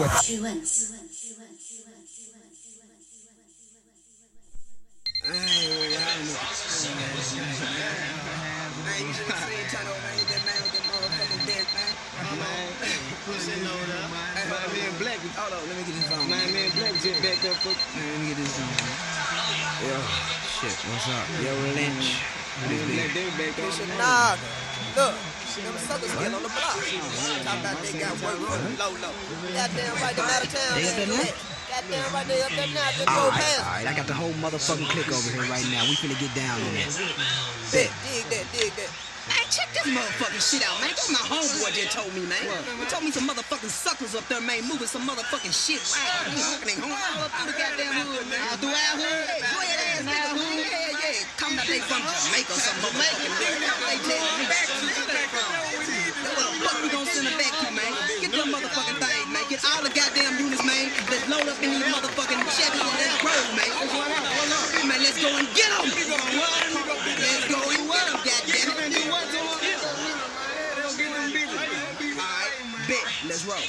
What's up? Yo, Lynch. Nah, look, them suckers get on the block. Talk about they got work for the low. Goddamn right, them out of town. Goddamn right, they up there now. Just go past. Alright, I got the whole motherfucking clique over here right now. We finna get down on that. Dig that. Man, check this motherfucking shit out, man. That's my homeboy just told me, man. He told me some motherfucking suckers up there, man, moving some motherfucking shit. Wow, they all up through the goddamn hood, man. All through our hood? Hey, go ahead, ass nigga, hood. Yeah. Come out they from Jamaica or some motherfucking nigga. They tell me back to the from. What the fuck we gonna send them back to, man? Get them motherfucking things, man. Get all the goddamn units, man. Let's load up in these motherfucking Chevy and let's roll, man. Man, let's go and get them. Let's go and get them, goddamn it. Bet, let's roll.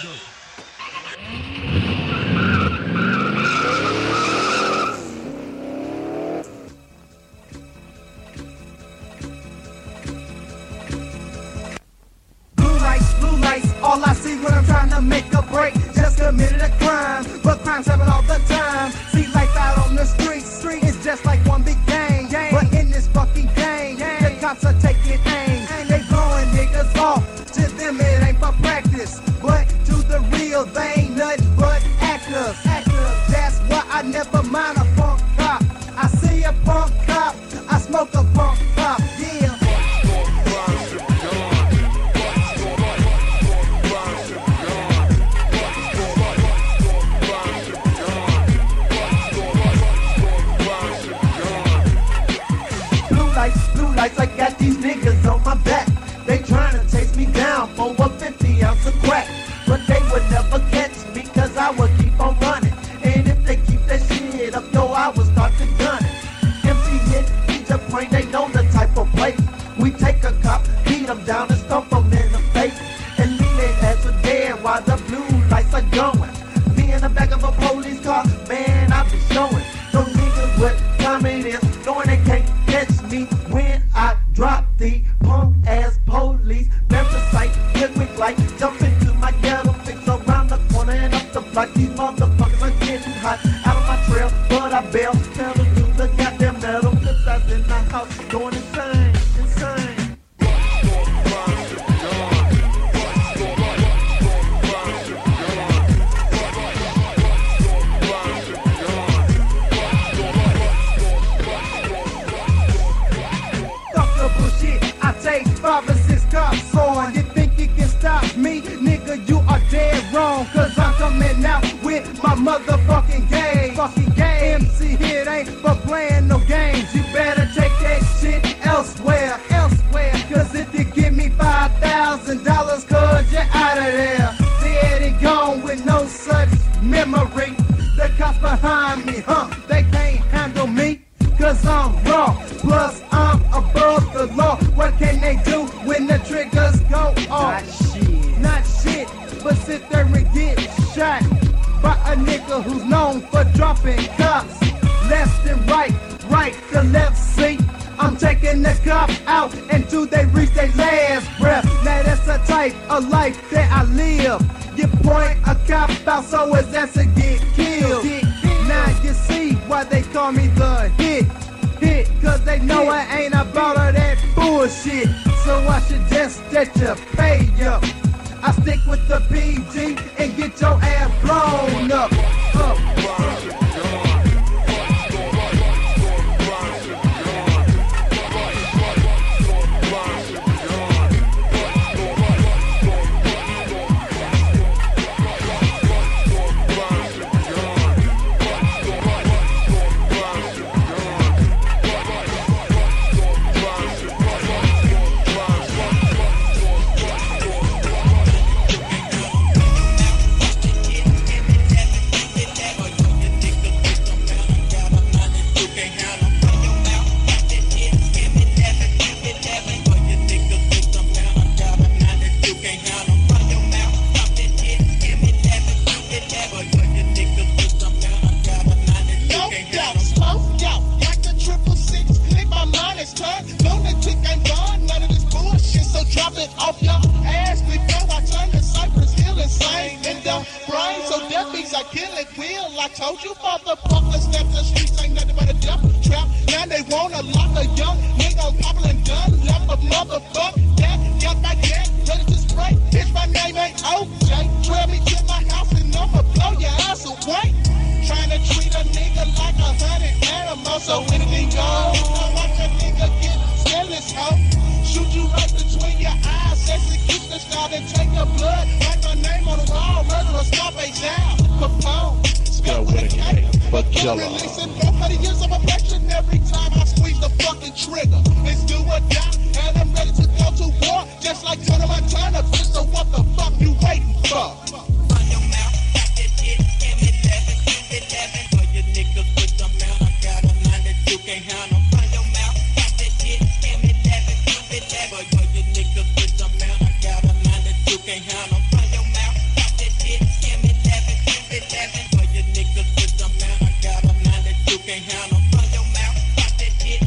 Blue lights, all I see when I'm trying to make a break. Just committed a crime, but crimes happen all the time. See life out on the streets, it's just like one big gang. But in this fucking gang, the cops are taking aim. They blowing niggas off. To them it ain't for practice, but to the real they ain't nothing but actors. That's why I never mind a punk cop. I see a punk cop, I smoke a punk cop. Yeah. Blue lights, I got these niggas on my back. They tryna chase me down for a 50 ounce of crack. But they would never catch me cause I would keep on running. And if they keep that shit up, yo, I would start to gun it. MC hit, each a point, they know the type of place. We take a cop, beat them down and stomp them in the face. And leave their ass for dead while the blue lights are going. Me in the back of a police car, man, I be showing. Some niggas with confidence, knowing they can't catch me when I drop the punk ass police. Grab the sight, quick light, jump into my ghetto, fix around the corner and up the block. These motherfuckers are getting hot out of my trail, but I bail. Tell them to the goddamn metal, cause I was in the house going insane. I take 5 or 6 cops on. You think you can stop me? Nigga, you are dead wrong. Cause I'm coming out with my motherfucking game. MC here ain't for playing no games. You better take that shit elsewhere. Cause if you give me $5,000, cause you're out of there. Dead and gone with no such memory. The cops behind me, they can't handle me. Cause I'm raw, plus I'm above the law. What can they do when the triggers go off? Not shit, but sit there and get shot by a nigga who's known for dropping cops. Left and right to left, see. I'm taking the cop out until they reach their last breath. Now that's the type of life that I live. You point a cop out so his ass to get killed. Now you see why they call me the hit. Cause they know I ain't about all that bullshit. So I should just let you pay up. I stick with the PG and get your ass blown up. Well, I told you motherfuckers that the streets ain't nothing but a death trap. Now they want a lot of young niggas poppin' done. Left a motherfucker that got my gat ready to spray. Bitch, my name ain't OJ. Trail me to my house and I'ma blow your ass away. Trying to treat a nigga like 100 animals, so anything goes. I watch a nigga get stainless hoe. Shoot you right between your eyes, execute the style and take the blood. Write my name on the wall, murderer, Scarface down. Capone, spell with a K, but killer. Releasing 400 years of oppression every time I squeeze the fucking trigger. It's do or die, and I'm ready to go to war, just like Tony Montana. Bitch, so what the fuck you waiting for? Run your mouth, got that shit, M11, for your niggas with the mouth. I got a 9 that you can't handle. Run your mouth, got that shit, M11, for your niggas with the mouth. I got a 9 that you can't handle. Run your mouth, got that shit, M11, for your niggas with the mouth. I got a 9 that you can't handle. Run your mouth, got that shit,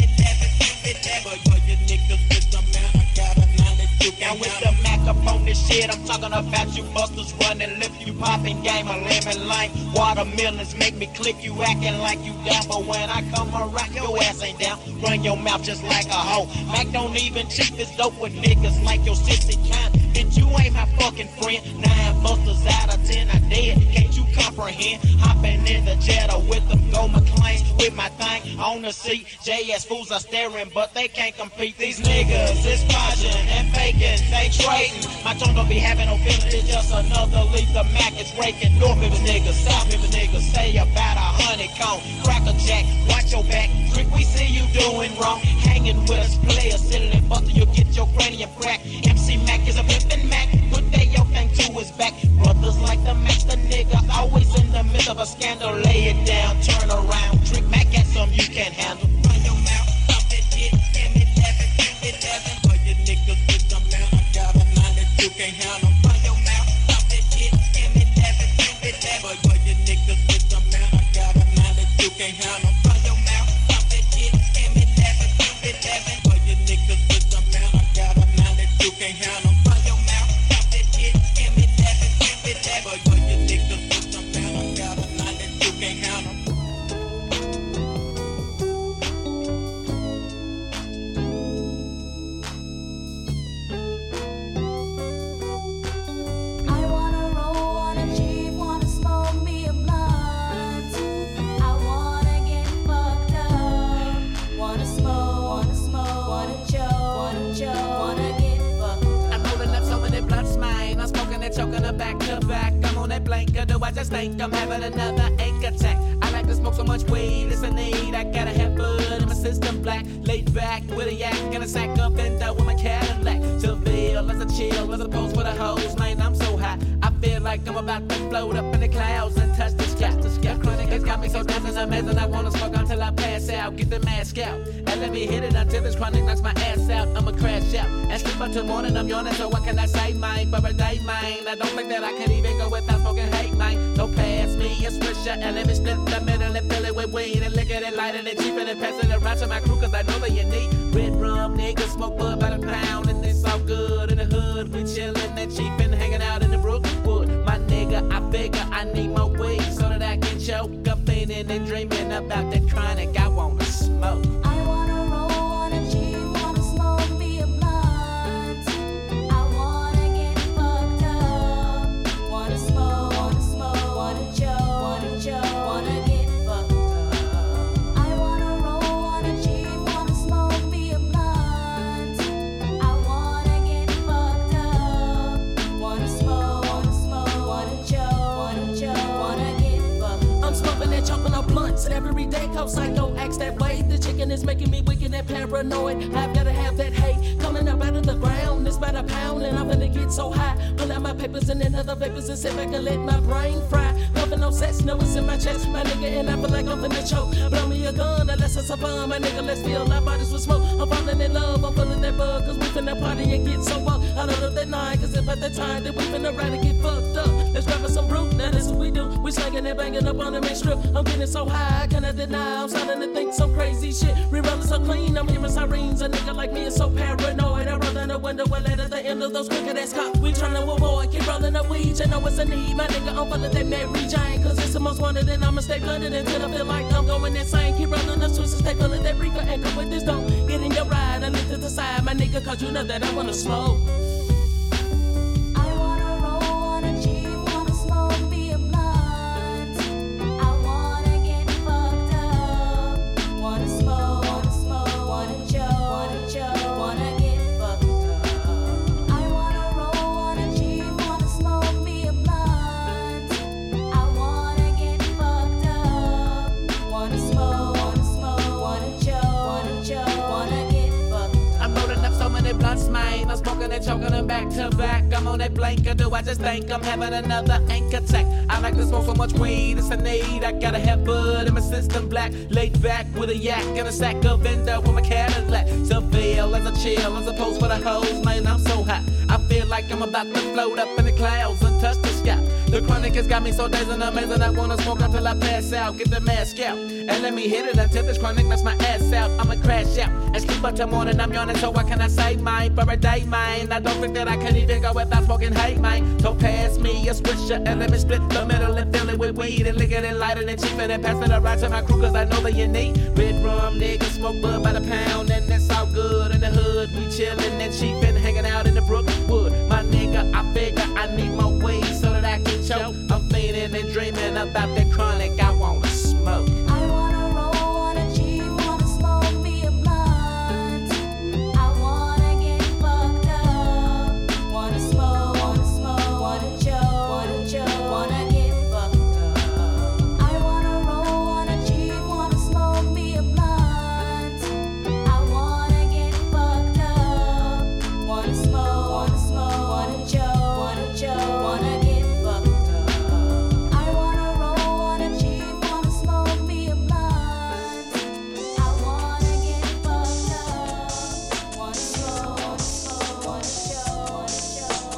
M11, for your niggas with the mouth. I got a 9 that you can't handle. Now with the Mac up on this shit, I'm talking about you busters running lip, you popping game, a lemon lime. Watermelons make me click, you acting like you down, but when I come around, your ass ain't down. Run your mouth just like a hoe. Mac don't even cheat this dope with niggas like your sissy kind. Bitch, you ain't my fucking friend. 9 busters out of 10 are dead. Can't you comprehend? Hopping in the Jetta with them Go McLean, with my thing on the seat. JS fools are staring, but they can't compete. These niggas is podging and faking, they trading. My tongue don't be having no feelings, it's just another leaf. The Mac is raking. North River niggas, South River niggas, say about 100 cone. Cracker Jack, watch your back. Trick, we see you doing wrong. Hanging with us, players, sitting in buster, you'll get your cranium crack. MC Mac is a pimpin' Mac, put that yo thing to his back. Brothers like the master nigga, always in the midst of a scandal. Lay it down, turn around. Trick Mac got some you can't handle. Run your mouth, stop that shit, M11, for your niggas with the mouth. I got a 9 that you can't handle. Run your mouth, stop that shit, M11, for your niggas with the mouth. I got a 9 that you can't handle. Run your mouth, stop that shit, M11, for your niggas with the mouth. I got a 9 that you can't handle. Run your mouth, stop that shit, M11, for your niggas with the mouth. I got a 9 that you can't handle. Choking her back to back. I'm on that blanket, do I just think I'm having another ache attack? I like to smoke so much weed, it's a need. I gotta have blood in my system black. Laid back with a yak and a sack up and down with my Cadillac. Seville as a chill, as opposed for the hoes. Man, I'm so high, I feel like I'm about to float up in the clouds and touch the sky. The chronic has got me so dancing amazing. I wanna smoke until I pass out. Get the mask out and let me hit it until this chronic knocks my ass out. I'ma crash out and sleep until morning. I'm yawning, so what can I say, mine? Birthday, mine. I don't think that I can even go without smoking hate, mine. Don't pass me a swisher and let me split the middle and fill it with weed and lick it and light it and cheap it and pass it around to my crew, cause I know that you need red rum, niggas smoke bud by the pound and it's all good in the hood. We chillin' and cheap and hanging out in the Brookwood. My nigga, I figure I need more weed so that I can choke up thinking and dreaming about that chronic. I wanna smoke. I wanna roll, wanna cheat, wanna smoke me a blunt. I wanna get fucked up. Wanna smoke, wanna choke, wanna get fucked up. I wanna roll, wanna cheat, wanna smoke me a blunt. I wanna get fucked up. Wanna smoke, wanna choke, wanna get fucked up. I'm smoking and choking on blunts every day, cause psycho acts that way. The chicken is making me wicked and paranoid. I've gotta have that hate coming up out of the ground. It's about a pound and I'm gonna get so high. Pull out my papers and then other papers and sit back and let my brain fry. Nothing, no sex, no, it's in my chest. My nigga, and I feel like I'm finna choke. Blow me a gun unless it's a fun. My nigga, let's fill our bodies with smoke. I'm falling in love, I'm feeling that bug, cause we finna party and get so up. I don't know that night, cause if at the time that we finna ride and get fucked up. Let's grab us some root now. now this is what we do. We slanging and banging up on the main strip. I'm getting so high, I cannot deny. I'm starting to think some crazy shit. Rerollin' so clean, I'm hearing sirens. A nigga like me is so paranoid. I roll down the window and let at the end of those crooked ass cops. We tryna avoid, keep rolling up weed. You know it's a need. My nigga, I'm full of that Mary Jane. Cause it's the most wanted and I'ma stay blunted until I feel like I'm going insane. Keep rolling up switches, stay full of that reefer. And come with this, don't get in your ride. I lift to the side, my nigga, cause you know that I wanna smoke. I'm smoking and choking them back to back. I'm on that blanket, do I just think I'm having another anchor attack? I like to smoke so much weed, it's a need. I gotta have bud in my system black. Laid back with a yak and a sack of Venda with my Cadillac. Seville as a chill, as opposed for the hoes, man, I'm so hot. I feel like I'm about to float up in the clouds and touch the sky. The chronic has got me so dazed and amazing. I wanna smoke until I pass out. Get the mask out and let me hit it until this chronic knocks my ass out. I'ma crash out and sleep until morning. I'm yawning, so what can I say, mine? For a day, mine. I don't think that I can even go without smoking hate, mine. So pass me a swisher and let me split the middle and fill it with weed and lick it and light it and cheap it and pass it around to my crew, cause I know that you need red rum, niggas smoke bud by the pound and that's all good in the hood. We chillin' and cheapin', hanging out in the Brookwood. My nigga, I figure I need more weed so that I can choke. I'm feeling and dreaming about that chronic. I wanna smoke. I wanna roll, wanna G, wanna smoke me a blunt. I wanna get fucked up. Wanna smoke, wanna choke, wanna get fucked up. I wanna roll, wanna G, wanna smoke me a blunt. I wanna get fucked up. Wanna smoke, wanna choke, wanna get fucked up. I wanna roll, wanna G, wanna smoke me a blunt. I wanna get fucked up. Wanna smoke, wanna choke,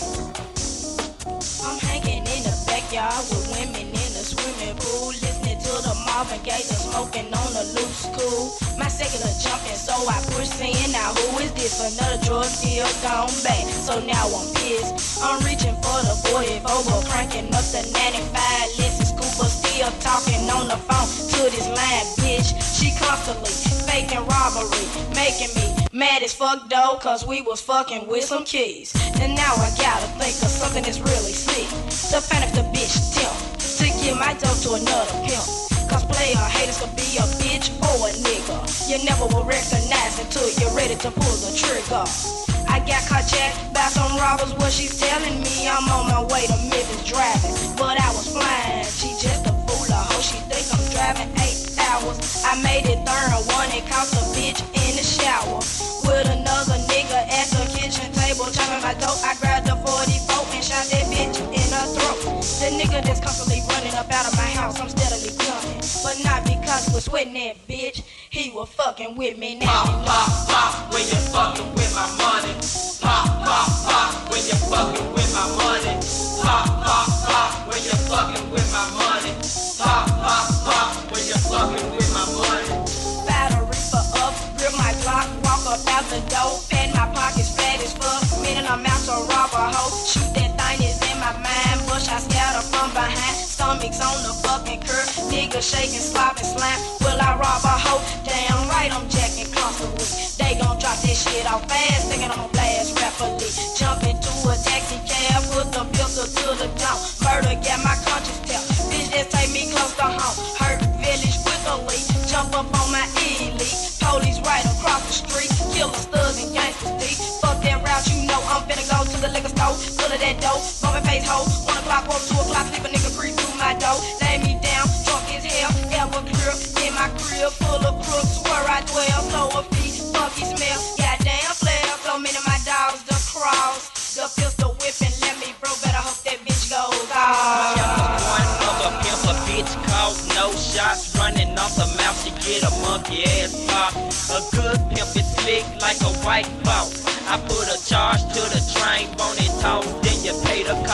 I'm hanging in the backyard with women in the swimming pool, listening to the Marvin Gaye, smoking on the loose cool. My secular jumping, so I push in. Now who is this? Another drug deal gone bad. So now I'm pissed. I'm reaching for the 44, but cranking up the 95. Listen, Scuba still talking on the phone to this line, bitch. She constantly faking robbery, making me mad as fuck though, cause we was fucking with some keys. And now I gotta think of something that's really sick. The fan of the bitch Tim to give my dough to another pimp. Cause player haters could be a bitch or a nigga. You never will recognize until you're ready to pull the trigger. I got caught jacked by some robbers, what she's telling me. I'm on my way to Memphis driving, but I was flying. She just a fool, a hoe, she think I'm driving 8 hours. I made it 31 and caught the bitch in the shower with another nigga at the kitchen table, chopping my dope. I grabbed the 44 and shot that bitch in her throat. The nigga that's constantly running up out of my house, I'm steadily coming, but not because we're sweating that bitch. He was fucking with me now. Pop, pop, pop, when you fucking with my money. Pop, pop, pop, when you fucking with my money. Pop, pop, pop, when you fucking with my money. Pop, pop, pop, when you fucking with my money. Battery for up, grip my Glock, walk up out the door, pat my pockets fat as fuck. Meaning I'm out to rob a hoe. Shoot that thing is in my mind, bush I scatter from behind. Stomachs on the fucking curb, nigga shaking, slopping, slam. Will I rob a hoe? Damn right, I'm jacking constantly. They gon' drop this shit off fast, thinking I'm gon' blast rapidly. Jump into a taxi cab, put the pistol to the dome. Murder got my conscience tell. Bitch, just take me close to home. Hurt village quickly, jump up on my elite. Police right across the street, killers, thugs, and gangsters deep. Fuck that route, you know I'm finna go to the liquor store. Full of that dope, bumping face hoe. 1 o'clock, woke 2 o'clock, sleep a nigga creep through my door. Lay me down, drunk as hell, ever clear. In my crib, full of crooks, where I dwell. Lower feet, funky smell, goddamn flair. So many of my dogs, the cross. The pistol whipping, let me bro, better hope that bitch goes off. One of a pimp, a bitch caught, no shots running off the mouth. She get a monkey ass pop. A good pimp is slick like a white boss. I put a charge to the train, won't it toss? Then you pay the cost.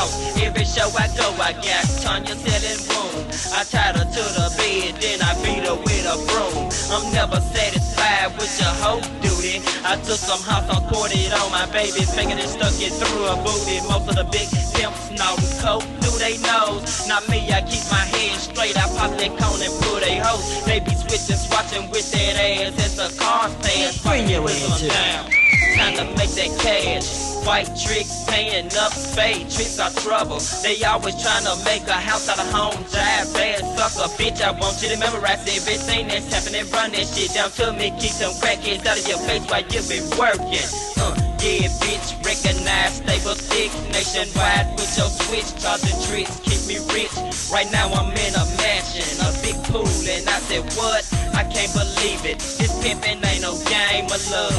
out. Every show I go, I got Tanya selling room. I tied her to the bed, then I beat her with a broom. I'm never satisfied with your hoe duty. I took some house on quartered on my baby's finger and stuck it through her booty. Most of the big pimps know coke through they nose. Not me, I keep my head straight. I pop that cone and pull they hoe. They be switching, swatching with that ass as the car stands. Bring your With ass them here. down. Time to make that cash. White tricks, paying up, spade tricks are trouble. They always trying to make a house out of home. Jive, bad sucker, bitch. I want you to memorize everything that's happening. Run that shit down to me. Keep them crackheads out of your face while you be working. Yeah, bitch, recognize stable thick nationwide with your switch, charging tricks, keep me rich. Right now I'm in a mansion, a big pool, and I said what? I can't believe it. This pimpin' ain't no game of love.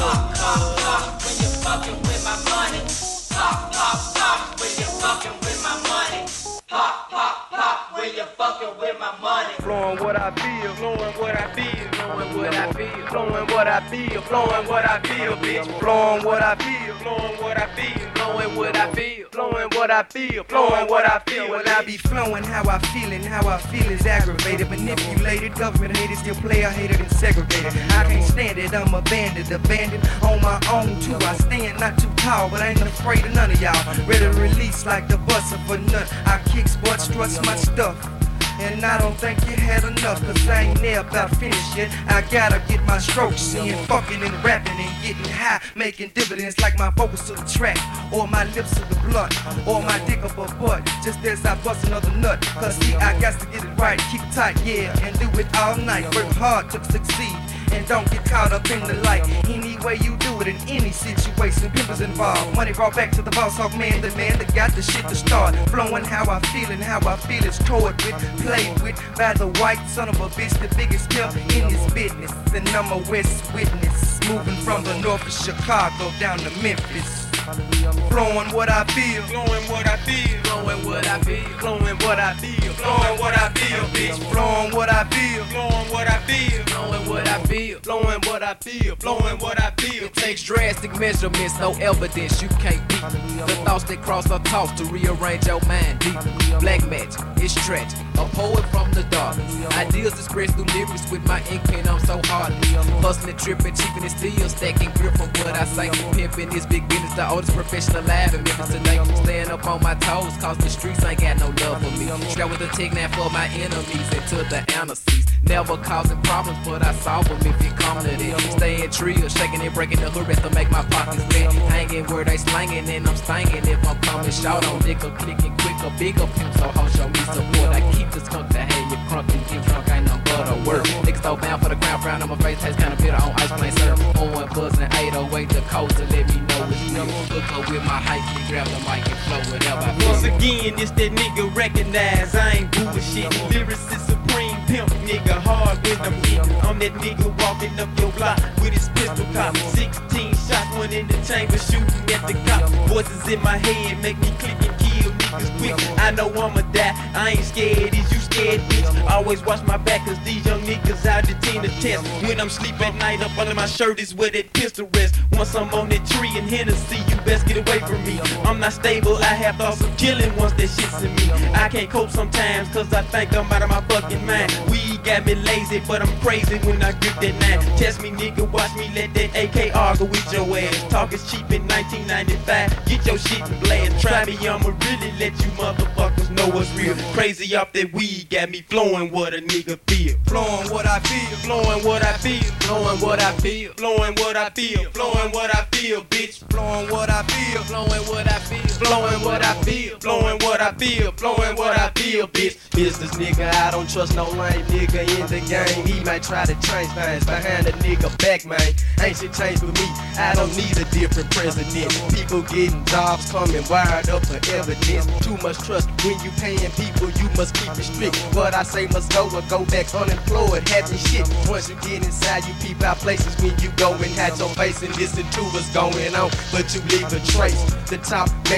When you fucking with my money, pop, pop, pop. When you fucking with my money, pop, pop, pop. When you fucking with my money. Flowing what I feel, flowing what I feel, flowing what I feel, flowing what I feel, flowing what I feel, bitch. Flowing what I feel, flowing what I feel, flowing what I feel, flowing what I feel, flowing what I feel. Well, I be flowing how I feel, and how I feel is aggravated, manipulated, government hated, still player hated and segregated. I can't stand it, I'm abandoned on my own too. I stand not too tall, but I ain't afraid of none of y'all. Ready to release like the bus of a nut. I kick, sport, struts my stuff. And I don't think you had enough, cause I ain't there about finished yet. I gotta get my strokes in, fucking and rapping and getting high, making dividends like my vocals to the track, or my lips to the blunt, or my dick up a butt, just as I bust another nut. Cause see, I got to get it right, keep it tight, yeah, and do it all night. Work hard to succeed, and don't get caught up in the light. Any way you do it in any situation, pimpers involved. Money brought back to the boss hog man, the man that got the shit to start. Flowing how I feel, and how I feel is toward with, played with by the white son of a bitch, the biggest pimp in this business. And I'm a West witness, moving from the north of Chicago down to Memphis. Flowing what I feel, flowing what I feel, flowing what I feel, flowing what I feel, flowing what I feel, bitch. Flowing what I feel, flowing what I feel, flowing what I feel, flowing what I feel, flowing what I feel. It takes drastic measurements, no evidence you can't beat. The thoughts that cross are tossed to rearrange your mind deep. Black magic, it's tragic, a poet from the dark. Ideas expressed through lyrics with my ink pen, I'm so hard. Hustling, tripping, cheaping, and still stacking grip from what I say. Pimping this big business, the oldest professional alive in Memphis today. Staying up on my toes, cause the streets ain't got no love for me. Strap with the Tic-Tac for my enemies into the analyses. Never causing problems, but I solve them if you come to this. Staying trill, shaking and breaking the hood to make my pockets bent. Hanging where they slanging, and I'm stanging if I'm coming short on nigga, clicking quicker, bigger pimp, so ho, show me support. I keep the skunk to have you crunk and get drunk, ain't no but a word. Niggas so bound for the ground, frown on my face, taste kinda bitter on ice plain syrup. On buzzing 808 the coast to let me know it's real. Look up with my hype, you grab the mic and flow whatever I feel. Once again, it's that nigga recognize I ain't bullshit. Lyrics is supreme pimp, nigga hard when I'm hitting. I'm that nigga walking up your block with his pistol cop. 16 shots, one in the chamber, shooting at the cop. Voices in my head make me click and kill niggas quick. I know I'ma die, I ain't scared. Is you scared, bitch? Always watch my back, cause these young niggas out the team to test. When I'm sleep at night, up under my shirt is where that pistol rests. Once I'm on that tree in Hennessy, you best get away from me. I'm not stable, I have thoughts of killing once that shit's in me. I can't cope sometimes, cause I think I'm out of my fucking mind. Weed got me lazy, but I'm crazy when I grip that 9. Test me, nigga, watch me let that AKR go with your ass. Talk is cheap in 1995, get your shit and blast. Try me, I'ma really let you motherfuckers know what's real. Crazy off that weed, got me flowing what a nigga feel. Flowing what I feel, Flowing what I feel, Flowing what I feel, flowing what I feel, flowing what I feel, bitch. flowing what I feel, flowing what I feel, Flowing what I feel, flowing what I feel, flowing what I feel, bitch. Business nigga, I don't trust no lame nigga in the game. He might try to change things behind the nigga back, man. Ain't shit changed for me, I don't need a different president. People getting jobs, coming wired up for evidence. Too much trust when you paying people, you must keep it strict. What I say must go or go back unemployed, having shit. Once you get inside, you peep out places when you go and hat your face and listen to what's going on. But you leave a trace. The top man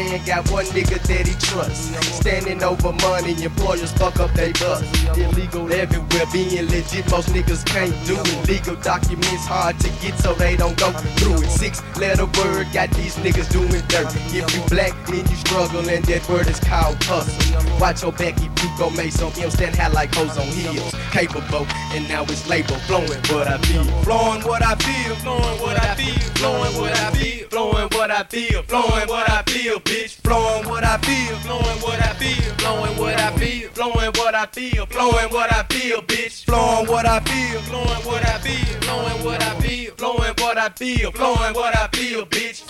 man got one nigga that he trusts. Standing over money, employers fuck up they bust. Illegal everywhere, being legit, most niggas can't do it. Legal documents hard to get so they don't go through it. 6-letter word got these niggas doing dirt. If you black, then you struggle, and that word is called hustle. Watch your back if you go make some M's that had like hoes on heels. Capable, and now it's label flowing what I feel. Flowing what I feel, flowing what I feel, flowing what I feel, flowing what I feel, flowing what I feel, bitch. Flowing what I feel, flowing what I feel, flowing what I feel, flowing what I feel, flowing what I feel, bitch. Flowing what I feel, flowing what I feel, flowing what I feel, flowing what I feel, flowing what I feel, bitch.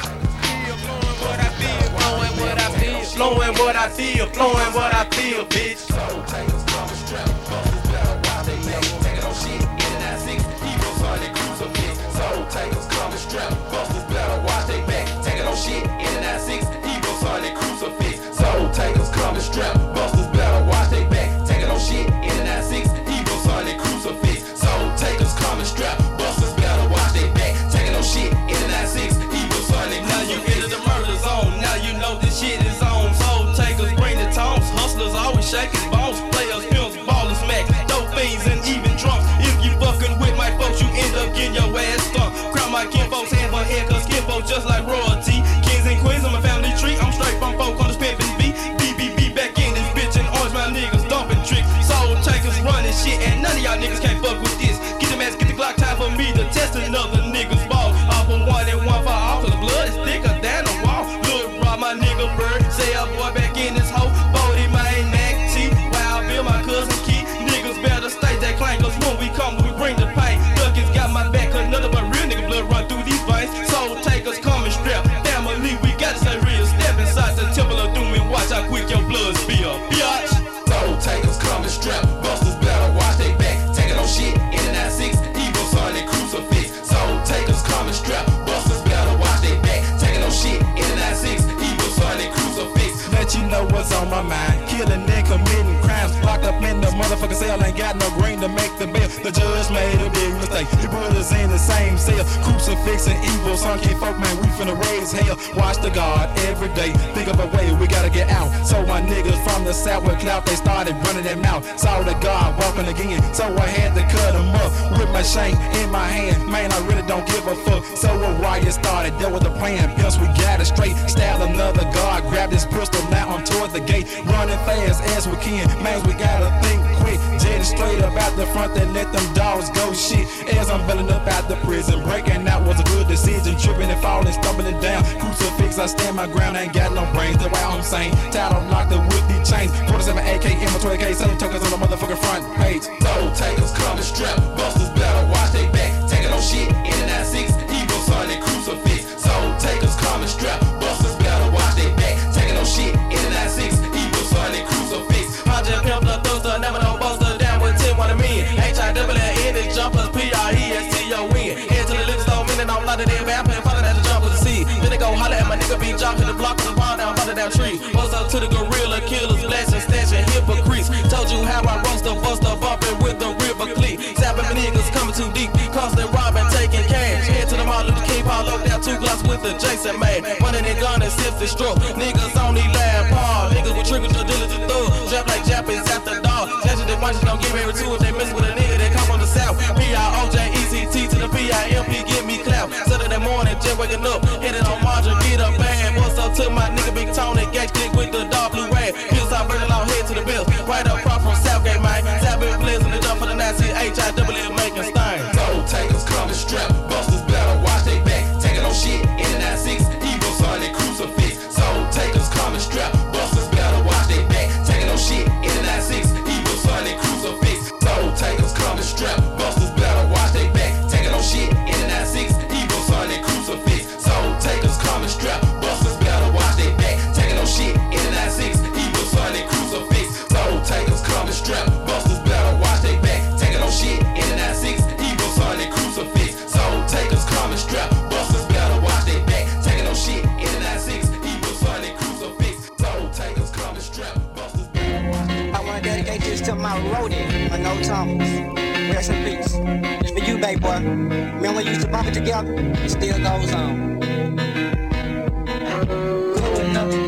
Flowing what I feel, flowing what I feel, flowing what I feel, flowing what I feel, bitch. Soul takers come and strap, busters better watch they neck, taking on shit in the 96, heroes on their crucifix. Soul takers come and strap, busters better watch they back, taking on shit in the 96, heroes on their crucifix. Soul takers come and strap, busters better watch they back, taking on shit in the 96, heroes on their crucifix. Soul takers come and strap, busters better watch they back, taking on shit in the 96, heroes on their crucifix. Now you into the murder zone, now you know this shit is on. Soul takers bring the tones, hustlers always shaking bones, players, pimps, ballers, smack, dope fiends and even drunks. If you fucking with my folks, you end up getting your ass stumped. Crown my kinfolks hand for head, cause kinfolk just like royalty. Kings and queens on my family tree, I'm straight from folk on this pimpin' beat. BBB back in this bitch and orange my niggas dumping tricks. Soul takers running shit and none of y'all niggas can't fuck with this. Get the mask, get the Glock, time for me to test another nigga's ball. Off of one and one for all, cause blood is thicker than a wall. Look, rob my nigga bird, say a boy back in this hoe. Bodie, my Mac T, Wild Bill, my cousin Key. Niggas better state that claim, cause when we come, we bring the pain. Duckins got my back, cause none of my real nigga blood run through these veins. Soul takers come and strap, family, we gotta stay real. Step inside the temple of doom and watch how quick your blood spill. Biatch. Soul takers come and strap, busters better watch they back, taking on shit in the 96, heroes on their crucifix. Soul takers come and strap, busters better watch they back, taking on shit in the 96, heroes on their crucifix. Let you know what's on my mind, killing and committing crimes, locked up in the motherfucking cell, ain't got no green to make the bail. The judge made a big mistake, he put us in the same cell, crucifix and evil, some kid folk, man, we finna raise hell. Watch the guard every day, think of a way we gotta get out. So my niggas from the south with clout, they started running their mouth. Saw the guard walking again, so I had to cut him up with my shank in my hand. Man, I really don't give a fuck. So a riot started, there was a plan. Pimps, we got it straight. Stabbed another guard, grabbed his pistol, now I'm toward the gate. Running fast as we can, man, we gotta think quick. Jetted straight up out the front, then let them dogs go shit. As I'm belling up out the prison, breaking out was a good decision. Tripping and falling, stumbling down. Crucifix, I stand my ground, ain't got no brains. That's why I'm saying, tied up, locked up with these chains. 47 AK, M20K, selling tokens on the motherfucking front page. Soul takers come and strap, busters better watch they back, taking on shit in the 96, heroes on their crucifix. Soul takers come and strap, busters better watch they back, taking on shit in the 96, heroes on their crucifix. Project Pimp, the thruster, never no buster, down with 10, one of me. H-I-double-N, it's jumpers, P-R-E-S-T-O-N. Head to the liquor store, meaning I'm locked in there, man, I'm falling at the jump with the sea. Then they go holler at my nigga, be jumping the block of the pond down by the damn tree. What's up to the gorilla killers, blasting, snatching, hypocrites. Told you how I roast the buster, bumping with the river clique. Zapping my niggas coming too deep, constant robbing, taking cash. Head to the mall, look the King Paul, up down 2 blocks with the Jason man. Running and gun and self-destruct. Niggas only laugh hard, niggas with triggers, the dealers, the thug. Trap like Japanese after dog. Snatching the watches, don't give every two if they mess with a nigga that come from the south. P-I-O-J-E-C-T to the P-I-M-P, give me clap. Saturday morning, just waking up, headed on margin, get up bad. What's up to my nigga Big Tony, gauge click with the dark blue rag. Pills out, burning long head to the bills. Right up front from Southgate, man. Southgate Blizz in the jump for the Nazi, H-I-double-N making stain. Soul takers come and strap, busters better watch they back, taking on shit in the 96, heroes on their crucifix. Soul takers come and strap, busters better watch they back, taking on shit in the 96, heroes on their crucifix. Soul takers come and strap, busters better watch they back, taking on shit in the 96, heroes on their crucifix. Soul takers come and strap, busters better watch they back, taking on shit in the 96, heroes on their crucifix. Soul takers come and strap, busters better watch they back, taking on shit in the 96, heroes on their crucifix. Soul takers come and strap, busters better watch they back, taking on shit in the 96, heroes on their crucifix. Soul takers come and strap, busters better watch they back. I wanna dedicate this to my roadie, No Thomas. Rest in peace. It's for you, baby boy. Remember we used to bump it together? It still goes on. Cool enough.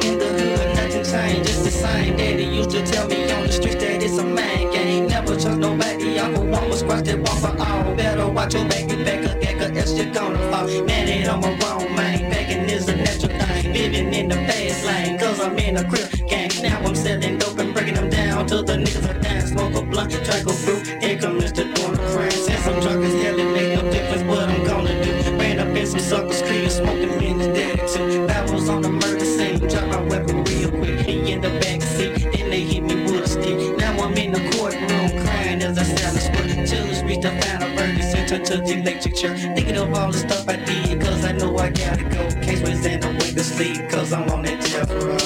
soldier tell me on the streets that it's a man game. Never trust nobody, I'm a woman, squash that one for all. Better watch your baby back up, else you're gonna fall. Man, it I'm a wrong man, begging is a natural thing. Living in the fast lane, cause I'm in a crib gang. Now I'm selling dope and breaking them down till the niggas are down. Smoke a blunt, drink a brew, here come Mr. Doing the friends. Since I'm drunk as hell, it make no difference what I'm gonna do. Ran up in some suckers' creed, smoking minutes dead too. Barrels on the murder scene, drop my weapon real quick. He in the back seat, then they hit me with a stick. Now I'm in the courtroom crying as I sound a squirt. Chillers reach the final verdict, sent her to the electric chair. Thinking of all the stuff I did, cause I know I gotta go. Case was in the way to sleep, cause I'm on that death row.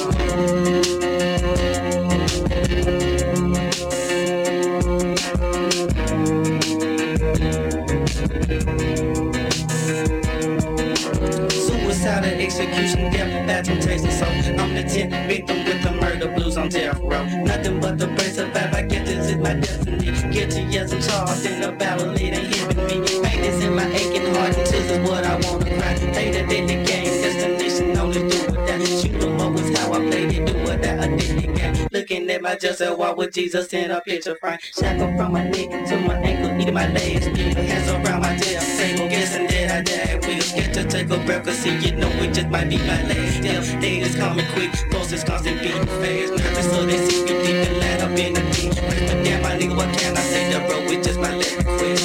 Suicidal execution, death, bathroom tasting so I'm the 10th victim with the murder blues on death row. Nothing but the brain survive, I guess this is my destiny. Guilty as I'm charged in a battle, it ain't hitting me. Pain is in my aching heart, and tears is what I wanna cry. Play the daily game, destination only do what that. Shoot 'em up was how I played it, do what that I did it game. Looking at my just a walk with Jesus in a picture frame. Shackle from my neck to my ankle, eating my legs, hands around my tail. Table guessing that I died. We'll get to take a breath, cause see, you know it just might be my last. Death day is coming quick, pulses constant beating fast. Nervous so they see me deep and light up in the deep. But damn, my nigga, what can I say? The road with just my last request.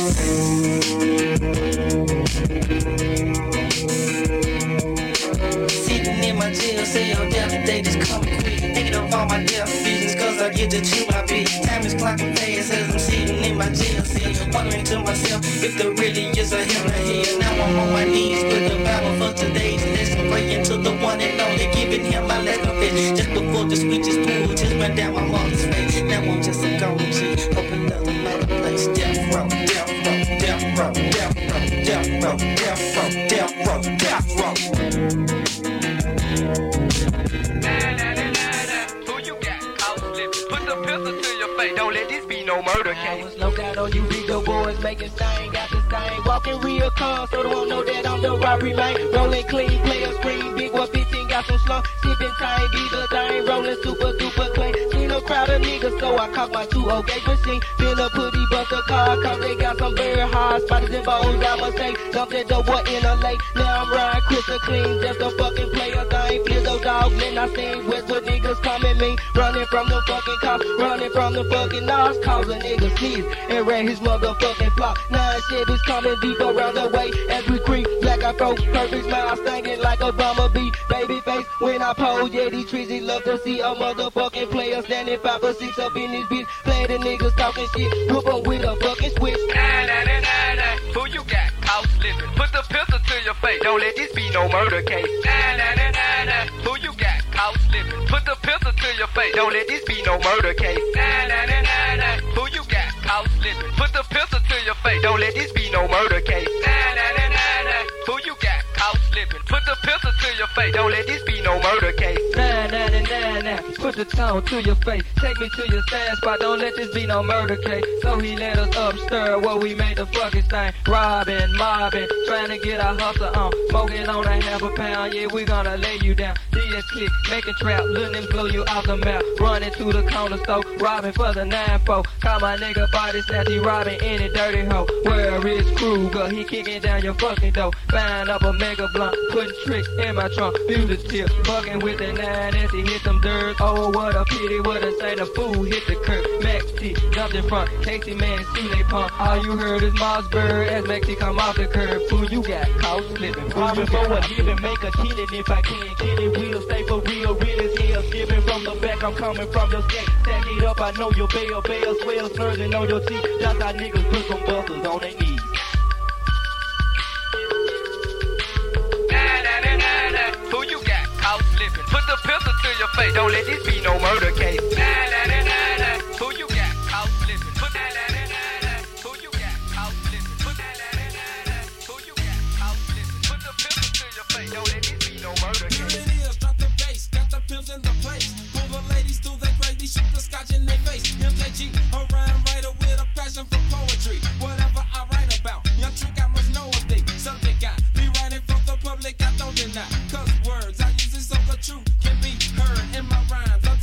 Sitting in my jail cell, death day just coming quick. Thinking of all my death visions, cause I get to chew my bit. Time is clocking fast as I'm sitting in my jail cell. Wondering to myself if there really is a hell in hell. Now I'm on my knees with the Bible for today's lesson. Praying to the one and only, giving him my last confession. Just before the switches pulled, just went down my mother's face. Now I'm just a gone G, hoping there's another place. Death row, death row, death row, death row, death row, death row, death row, death row. Don't let this be no murder case. No doubt on you, Rico boys making stain, got the stain. Walking real calm, so they won't know that I'm the robbery man. Rolling clean, players scream, big 115, got some slump. Sipping time, be the thing, rolling super duper clean. Seen a crowd of niggas, so I caught my 2 gauge machine. Fill a putty, bust a car, cause they got some very hard spotters and bones. I must say, something that was in a lake. Now I'm riding crystal clean, just a fucking player thing. Feel those dogs, then I seen Westwood niggas coming me. Running from the fucking cops, running from the fucking knobs, cause a nigga sneeze and ran his motherfucking flop. 9 Chevys coming deep around the way as we creep. Black I throw, perfect smile, stinging like a bumblebee. Baby face when I pose, yeah, these trees love to see a motherfucking player standing 5 or 6 up in this bitch. Play the niggas talking shit, whoop 'em with a fucking switch. Nah, nah, nah, nah, nah. Who you got? Out slipping. Put the pistol to your face. Don't let this be no murder case. Nah, nah, nah, nah, nah. Who you got? Out slipping. Put the pistol to your face. Don't let this be no murder case. Nah, nah, nah, nah, nah. Who you got? Out slipping. Put the pistol to your face. Don't let this be no murder case. Nah, nah, nah, nah, nah. Who you got? Out slipping. Put the pistol to your face. Don't let this be no murder case. Nah, nah, nah, nah, nah. Put the tone to your face. Take me to your stand spot. Don't let this be no murder case. So he let us upstir where we made the fucking thing. Robbing, mobbing, trying to get our hustle on. Smoking on a half a pound. Yeah, we gonna lay you down. DS click, make a trap, letting him blow you out the map. Running to the corner store, robbing for the 9-4. Call my nigga body snatch, he robbing any dirty hoe. Where is Kruger? He kicking down your fucking door. Find up a mega blunt, putting tricks in my trunk. Music tip, bugging with the 9 as he hit them dirt. Oh, what a pity, what a say the fool hit the curb. Max T, jumped in front, Casey man, see they pump. All you heard is Mossberg as Max T come off the curb. Fool, you got caught slipping. Robbing for a living, make a killing if I can. Kill it real, stay for real, real as hell. Skipping from the back, I'm coming from the stack. Stack it up, I know your bail, swell, snurging on your teeth. That's how niggas put some busters on their knees. Nah, nah, nah, nah, nah. Who you got? Caught slipping. Put the pistol to your face. Don't let this be no murder case. Nah, nah, nah, nah, nah. Who you got? Caught slipping. Put that, nah, nah, nah, nah. Who you got? Caught slipping. Put that, nah, nah, nah, nah. Who you got? Caught slipping. Put the pistol to your face. Don't let this be no murder case. Here it is, drop the bass, got the pimps in the place. Pull the ladies through their crazy, shoot the scotch in their face. MJG, a rhyme writer with a passion for poetry. Whatever I write about, young trick I must know a thing. Subject got be writing from the public, I don't deny. Cause words I use is so the truth can be heard in my rhymes.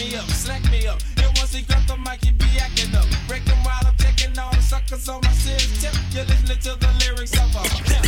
me up, slack me up. And once he grab the mic, he be acting up. Break them while I'm checking all the suckers on my serious tip. You're listening to the lyrics of a pimp.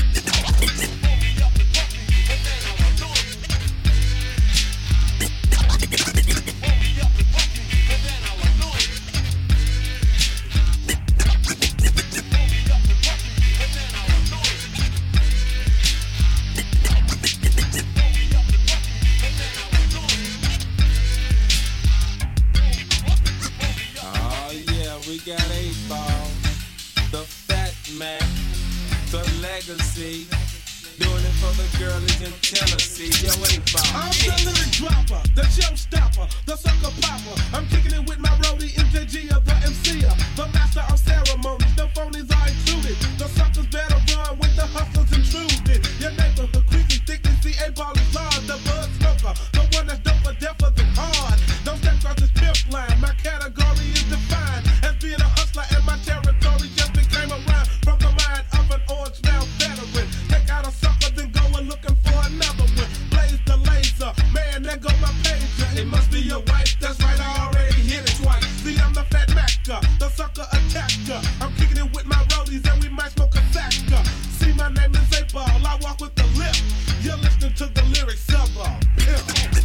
We got 8-Ball, the Fat Man, the Legacy, doing it for the girlies in Tennessee. Yo, 8-Ball. I'm the lyric dropper, the showstopper, the sucker popper. I'm kicking it with my roadie, MJG of the MC, the master of ceremonies. No phonies are included. The suckers better run with the hustlers intruded. Your neighborhood quickly, thickly, see 8-Ball is large. The bud smoker, the one that's doper, deafer than hard. Don't step across this pimp line. My category is defined as being a hustler, and my territory just became around from the mind of an orange mouth veteran. Take out a sucker, then go and looking for another one. Blaze the laser, man, there go my pager. It must be your wife, that's right, I already hit it twice. See, I'm the fat macker, the sucker attacker. I'm kicking it with my roadies, and we might smoke a sacker. See, my name is 8-Ball, I walk with the lip. You're listening to the lyrics of a pimp.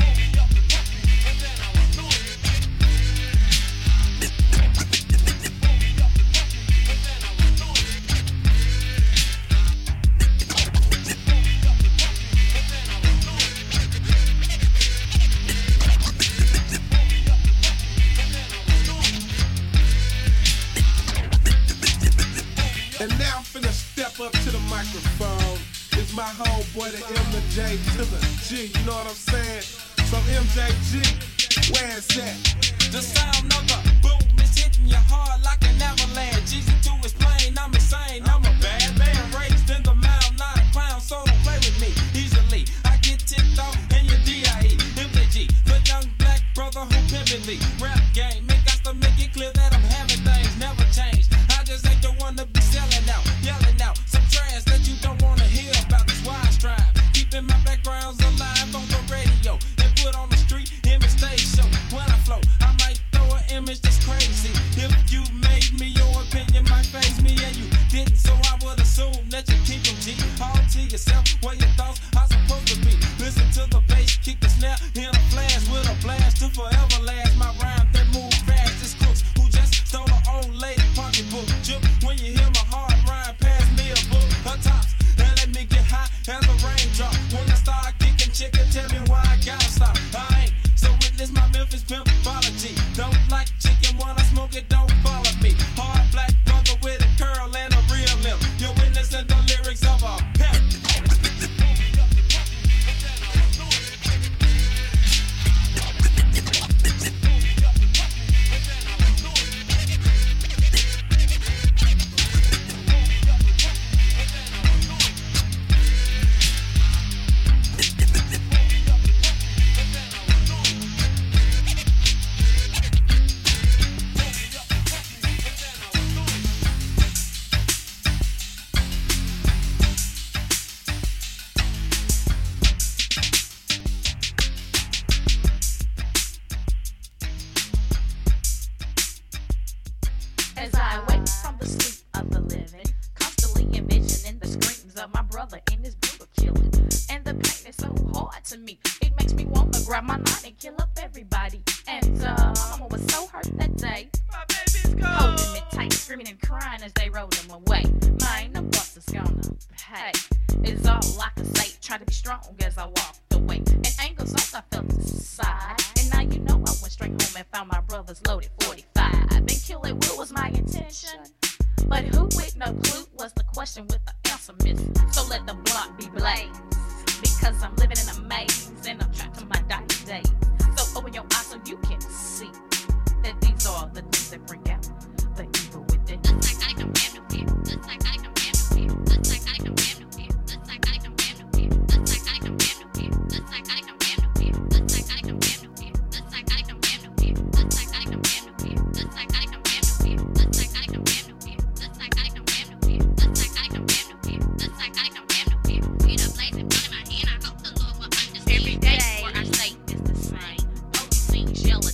And now I'm finna step up to the microphone. It's my homeboy, the M to J to the G, you know what I'm saying? So MJG, where is that? The sound of the boom is hitting you hard like an avalanche. Easy to explain, I'm insane, I'm a bad man. Raised in the mound, not a clown, so don't play with me easily. I get ticked off in your DIE, MJG, the young black brother who pimpin' me. Rap game, make us to make it clear that I'm having things never change. I just ain't the one to be selling out, yelling out some trash that you don't wanna hear about. That's why I strive, keeping my backgrounds alive on the radio and put on the street image stage show. When I flow, I might throw an image that's crazy. If you made me, your opinion might phase me, and you didn't, so I would assume that you keep them G. All to yourself, what your thoughts are supposed to be. Listen to the bass, kick the snare in a flash with a blast to forever last. My rhyme that move fast, this crooks who just stole her old lady pocketbook. Jump when you hear my hard rhyme, pass me a book. Her tops, and let me get high as a raindrop. When I start kicking chicken, tell me why I gotta stop. I ain't so witness my Memphis pimp apology. Don't like chicken when I smoke it, don't follow me. Hard black brother with a curl and a real lip. You're witnessing the lyrics of a pimp. As I wake from the sleep of the living, constantly envisioning the screams of my brother in this brutal killing. And the pain is so hard to me, it makes me want to grab my knife and kill up everybody. And my mama was so hurt that day, my baby's gone, holding me tight, screaming and crying as they rolled him away. Mine, the bus is gonna pay. Is all I can say, try to be strong as I walked away. And angles off, I felt the side. And now you know I went straight home and found my brother's loaded 45. Then kill it, what was my intention? But who with no clue was the question with the answer missing. So let the block be blazed, because I'm living in a maze and I'm trapped in my dying days. So open your eyes so you can see that these are the things that bring out the evil within. The psychotic I'm brand new here. The psychotic I'm brand new here. The psychotic I'm brand new here. The psychotic I'm brand new here. The psychotic I'm brand new here. The psychotic I'm brand new here. The psychotic I'm brand new here. The psychotic I'm brand new here. The psychotic I'm brand new here. The psychotic I'm brand new here. The psychotic I'm brand new here. The psychotic I'm brand new here. The psychotic I'm brand new here. The psychotic I'm brand new here. Feet up blazing, blood in my hand. I hope the Lord will understand. Every day what I say is the same. Police scenes yelling.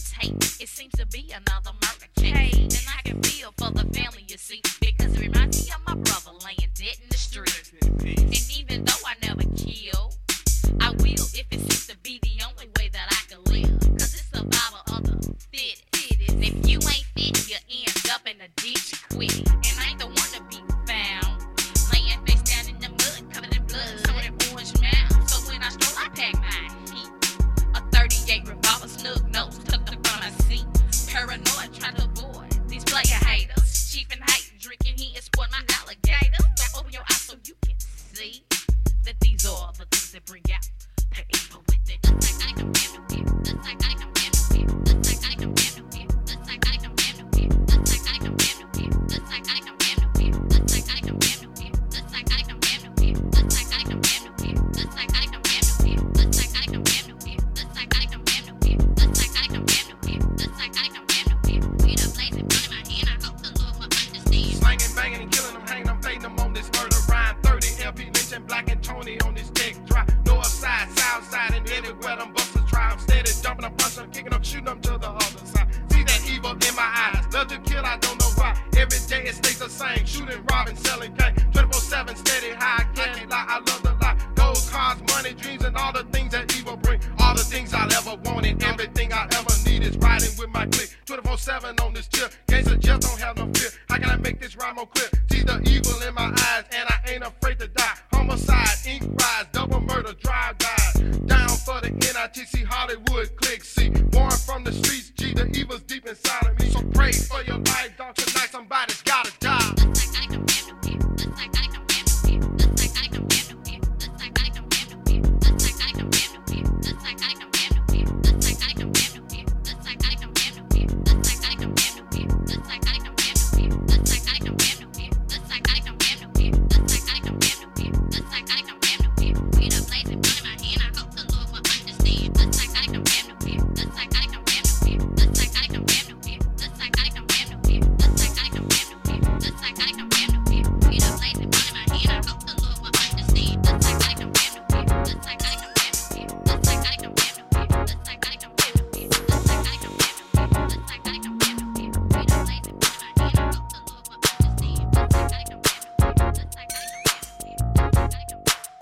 seems to be another murder case. And I can feel for the family, you see, because it reminds me of my brother laying dead in the street. And even though I never kill, I will if it seems to be the only way that I can live. Cause it's survival of the fittest. And if you ain't fit, you end up in a ditch quick. And I ain't the one to be found laying face down in the mud, covered in blood, some of that orange mouth. So when I stroll, I pack my heat. A 38 revolver, snug nose, tucked up on my seat. Paranoid, trying to avoid these player haters. Chief and hate, drinking, he is sport my alligators. So open your eyes so you can see that these are the things that bring out the evil within. Just like I can handle it, just like I can handle it, just like I can handle it, just like I can handle it, just like I can handle it, just like I can handle it, just like I can handle it, just like I can handle it, just like I can handle it, just like I can handle it, just like I can handle it, just like I can handle it, just like I can handle it, just like I can handle it. With a blazing gun in my hand, I hope the Lord will understand. Slanging, banging, and killing them, hanging them, fading them on this murder rhyme. 30 LP Lynch and Black and Tony on this deck drop. North side, south side, and everywhere them busters try. I'm steady jumping, I'm punching, I'm kicking them, shooting them to the other side. See that evil in my eyes, love to kill, I don't know why. Every day it stays the same, shooting, robbing, selling cane. 24/7 steady high, I can't lie, I love the lie. Gold, cars, money, dreams, and all the things that evil bring. All the things I'll ever want and everything I ever need is riding with my clique. 24/7 on this tip, gangsta just don't have no fear. How can I make this rhyme more clear? See the evil in my eyes, and I ain't afraid to die. Homicide, ink rise, double murder, drive-bys. Down for the NITC, Hollywood, click C. Born from the streets, G, the evil's deep inside of me. So pray for your life, dog, tonight somebody's gotta die. Just like I can handle it, just like I can handle it, just like I can handle it, just like I can handle it, just like I can handle it, just like I can handle it, just like I can handle it, just like I can handle it, just like I can handle it, just like I can handle it, just like I can handle it, just like I can handle it, just like I can handle it, just like I can handle it. With a blazing gun in my hand, I hope the Lord will understand. Just like I can handle it, just like I can handle it, just like I can handle it, just like I can handle it, just like I can handle it, just like I can handle it. With a blazing gun in my hand, I hope the Lord will understand. Just like I can handle it, just like I can handle it, just like I can handle it, just like I can handle it, just like I can handle it, just like I can handle it. With a blazing gun in my hand, I hope the Lord will understand. Just like I can handle it, just like I can handle it, just like I can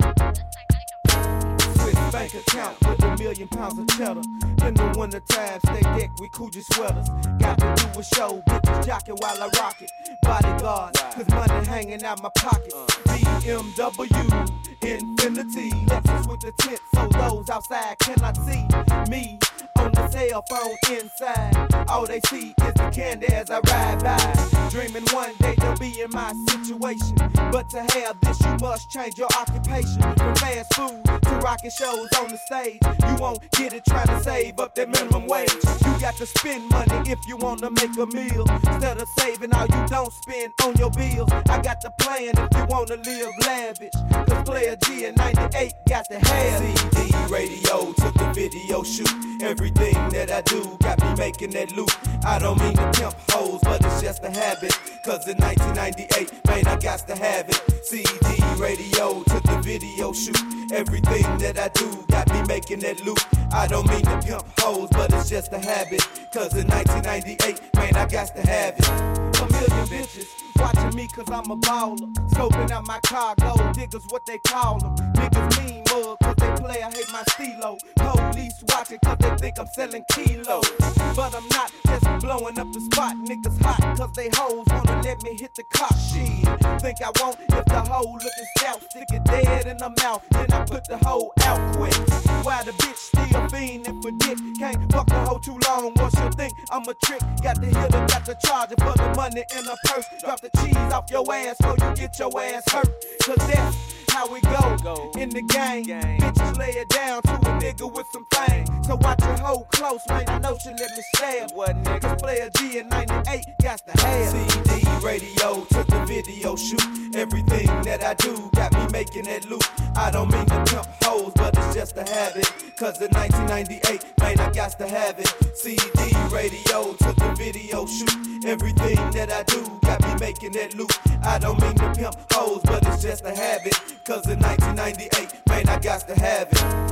Swiss bank account with £1 million of cheddar. In the winter time, stay decked with Coogee sweaters. Got to do a show, bitches jocking while I rock it. Bodyguards, cause money hanging out my pocket. BMW, Infinity, Lexus with the tent, so those outside cannot see me. On the cell phone inside, all they see is the candy as I ride by. Dreaming one day they'll be in my situation, but to have this you must change your occupation. From fast food to rocking shows on the stage, you won't get it trying to save up that minimum wage. You got to spend money if you want to make a meal, instead of saving all you don't spend on your bills. I got the plan if you want to live lavish, cause Player G in 98 got the have CD, radio, took the video shoot. Everything that I do got me making that loot. I don't mean to pimp hoes, but it's just a habit. Cause in 1998, man, I got to have it. CD, radio, took the video shoot. Everything that I do got me making that loot. I don't mean to pimp hoes, but it's just a habit. Cause in 1998, man, I got to have it. A million bitches watching me cause I'm a baller. Scoping out my cargo, diggers what they call them. Niggas mean mug cause they play, I hate my stilo. Police watching cause they think I'm selling kilos. But I'm not just blowing up the spot. Niggas hot cause they hoes wanna let me hit the cop. Shit, think I won't if the hoe looking stout. Stick it dead in the mouth, then I put the hoe out quick. Why the bitch still fiending for dick? Can't fuck the hoe too long, once you think I'm a trick. Got the hitter, got the charger for the money in the purse. Drop the cheese off your ass so you get your ass hurt. Cause that's how we go in the game. Bitches lay it down to a nigga with some fame. So watch your hoe close, man, I know she let me stab. Cause Player G in 98 got the have. CD, radio, took the video shoot. Everything that I do got me making that loot. I don't mean to pimp hoes, but it's just a habit. Cause in 1998, man, I got to have it. CD, radio, took the video shoot. Everything that I do got me making that loot. I don't mean to pimp hoes, but it's just a habit. Cause in 1998, man, I got to have it.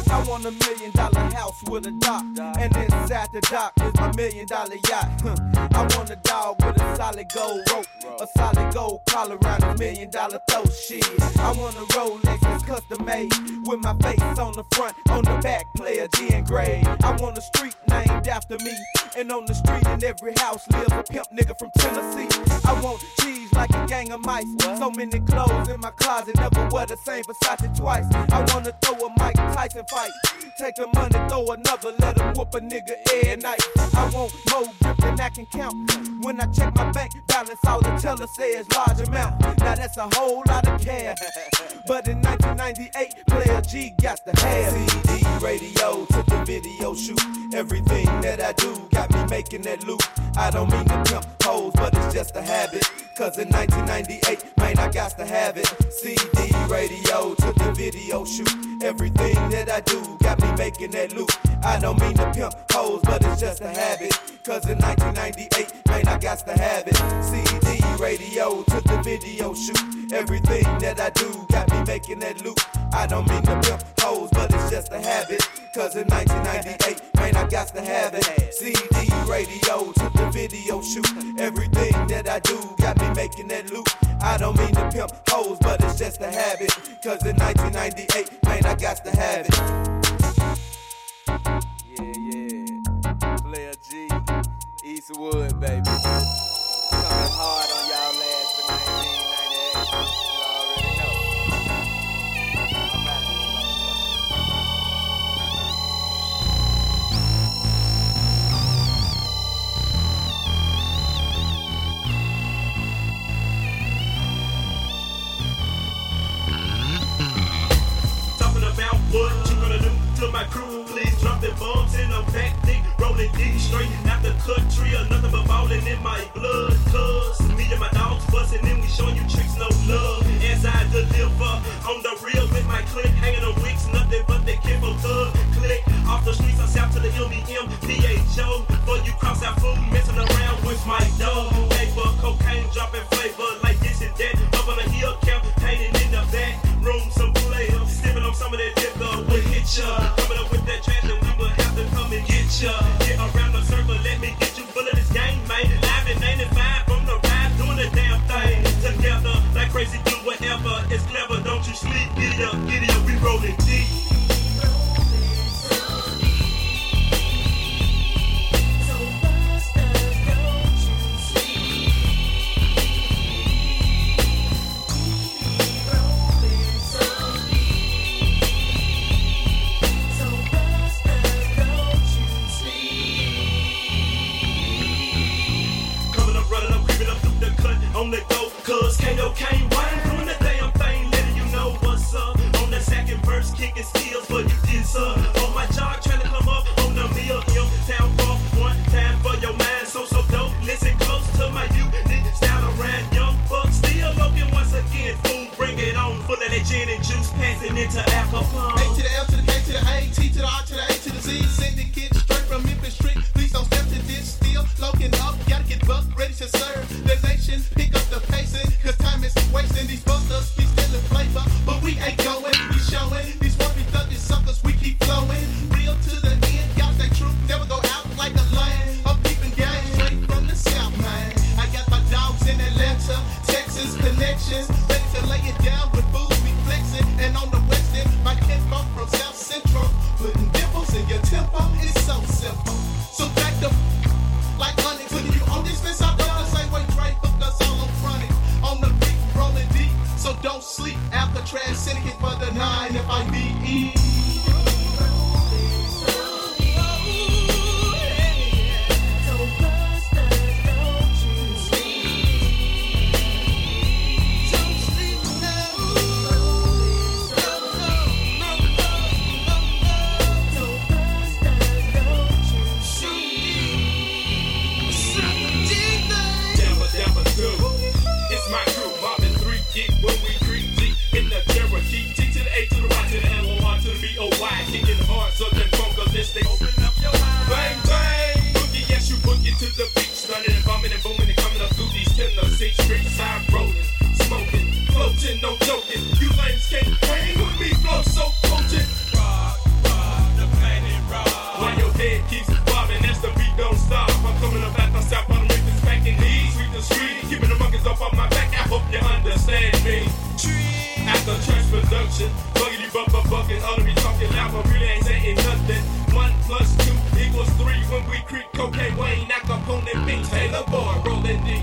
I want $1 million house with a dock, and inside the dock is my $1 million yacht. I want a dog with a solid gold rope, a solid gold collar around $1 million throat. Shit, I want a Rolex that's custom made with my face on the front, on the back, Player G engraved. I want a street named after me, and on the street in every house lives a pimp nigga from Tennessee. I want cheese like a gang of mice. So many clothes in my closet, never wear the same Versace twice. I wanna throw a Mike Tyson fight. Take the money, throw another, let him whoop a nigga every night. I want more grip than I can count. When I check my bank balance, all the teller says large amount. Now that's a whole lot of cash. But in 1998, Player G got the have. CD, radio, to the video shoot. Everything that I do got me making that loot. I don't mean to pimp hoes, but it's just a habit. Cause in 1998, man, I got to have it. CD, radio, to the video shoot. Everything that I do got me making that loot. I don't mean to pimp hoes, but it's just a habit. Cause in 1998, man, I got to have it. CD, radio, to the video shoot. Everything that I do got me making that loot. I don't mean to pimp hoes, but it's just a habit. Cause in 1998, man, I got to have it. CD, radio, to the video shoot. Everything that I do got me making that loot. I don't mean to pimp hoes, but it's just a habit. Cause in 1998, man, I got to have it. Yeah, Player G, Eastwood, baby. Coming hard on y'all last for 1998. You already know. What you gonna do to my crew? Please drop the bombs in a back thick, rolling deep straight out the country, or nothing but ballin' in my blood. Cause me and my dogs bustin' and we showing you tricks, no love. As I deliver on the real with my click, hanging on wicks, nothing but the Kimbo thug. Click off the streets, I'm south to the MEM, PHO. Before you cross out food, messing around with my dog. Paper, cocaine, dropping flavor like this and that. Up on the hill, campaigning in the back room, some players sipping on some of that liquor. We'll hit ya, coming up with that trash, and we will have to come and get ya. Get around the circle, let me get you full of this game, man. Live in 95 from the ride, doing the damn thing together like crazy, do whatever. It's clever, don't you sleep. Giddy up, we rolling deep. On the go, cause Kato can't whine, doing the damn thing, letting you know what's up. On the second verse, kicking skills, but you did some. On my job, trying to come up on the meal, town ball, one time for your mind, so dope. Listen close to my unique style around young bucks, still looking once again. Food, bring it on, full of that gin and juice, passing into alcohol. A to the L to the K to the A, T to the R to the A to the Z. Send the kids straight from Memphis Street. Please don't step to this, still looking up, gotta get bucked, ready to serve the nation. Pick up the pacing, cause time is wasting. These busters be stealing flavor, but we ain't going, we showing. These worthy thuggish suckers, we keep flowing. Real to the end, y'all stay true, never go out like a lion. I'm keeping gang straight from the south, man. I got my dogs in Atlanta, Texas connections, ready to lay it down with fools, we flexing. And on the west end, my kinfolk from South Central, putting dimples in your tempo, it's so simple. So back the like honey, putting you on this fence, I don't the same way Drake hooked us all on fronted. On the beat, rolling deep, so don't sleep. Alcatraz, syndicate for the 9 FIBE. No joking, you lames can't hang with me, flow so potent. Rock, rock. don't stop. I'm coming up at the south, I'm making spanking knees. Sweep the street, keeping the monkeys off of my back. I hope you understand me. After trash production, buggity bucket, ought to be talking loud, but really ain't saying nothing. 1 + 2 = 3 when we creep cocaine, Wayne, Al Capone, and me. Taylor Boy, rolling deep.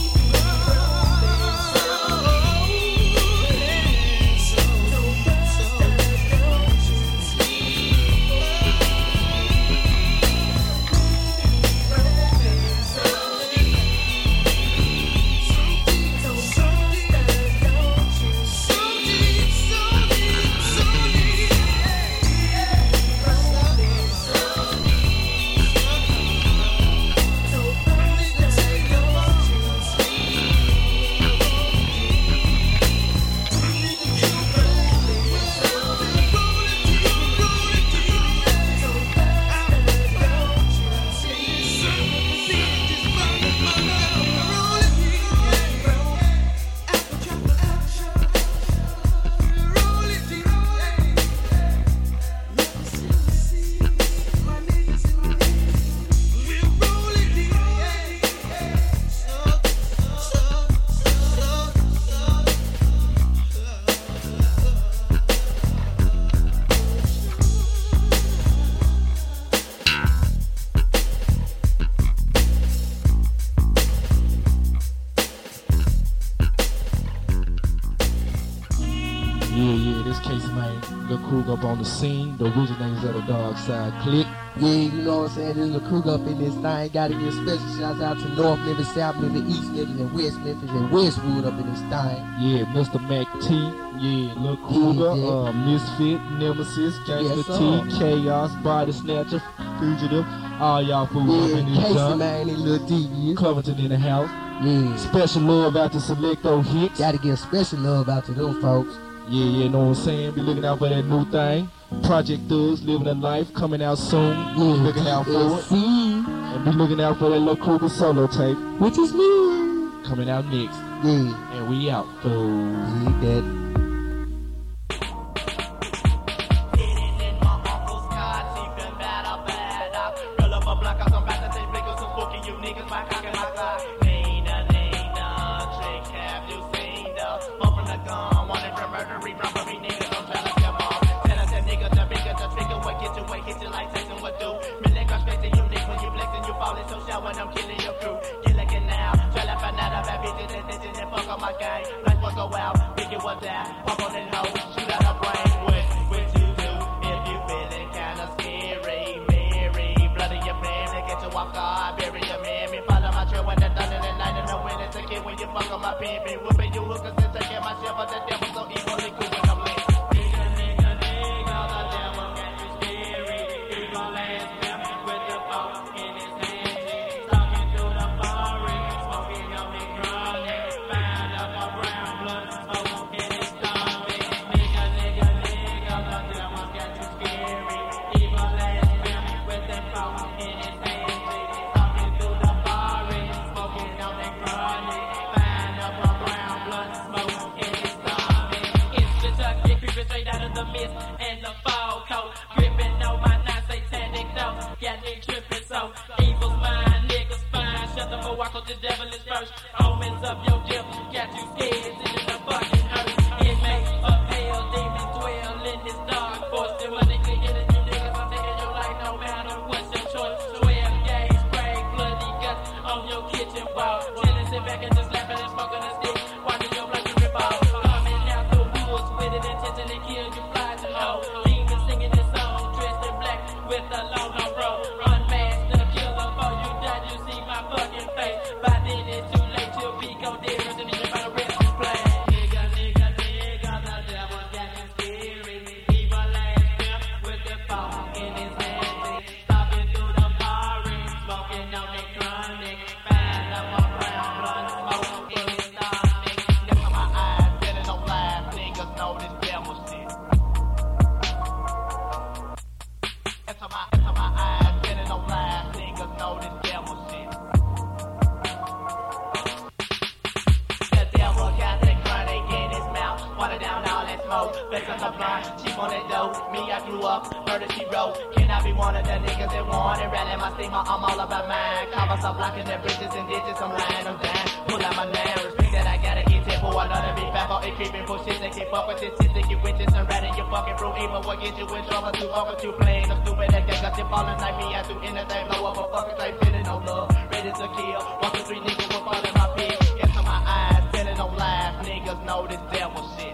Up on the scene, the originators of the Dark Side Click. Yeah, you know what I'm saying? There's a crew up in this thing. Gotta give special shouts out to North Memphis, South Memphis, East Memphis, and West Memphis, and Westwood up in this thing. Yeah, Mr. Mac T. Yeah, Lil Kruger, Misfit, Nemesis, Gangsta T, Chaos, Body Snatcher, Fugitive. All y'all fools up in this Casey, junk. man, they little devious. Covington in the house. Yeah. Special love out to Selecto Hits. Gotta give special love out to them folks. Yeah, know what I'm saying? Be looking out for that new thing. Project Thugs, Living a Life, coming out soon. Looking out for it. And be looking out for that Lil Kruger solo tape. Which is me. Coming out next. Yeah. And we out, fools. Yeah, that. Cheap on that dough, me I grew up, heard that she wrote. Can I be one of the niggas that want it? Rally my steamer, I'm all about mine. Covers are blocking their bridges and ditches, I'm lying them down. Pull out my name, respect that I gotta eat it, boy, I love to be back on it, creeping for shit that keep up with this shit, that get witches and ratting your fucking fruit, even what get you in trouble, too over, too plain, I'm stupid at that, got you falling like me, I do anything, blow up a fucking thing, feeling no love, ready to kill, 1, 2, 3 niggas will fall in my pit, get to my eyes, feeling no lies, niggas know this devil shit.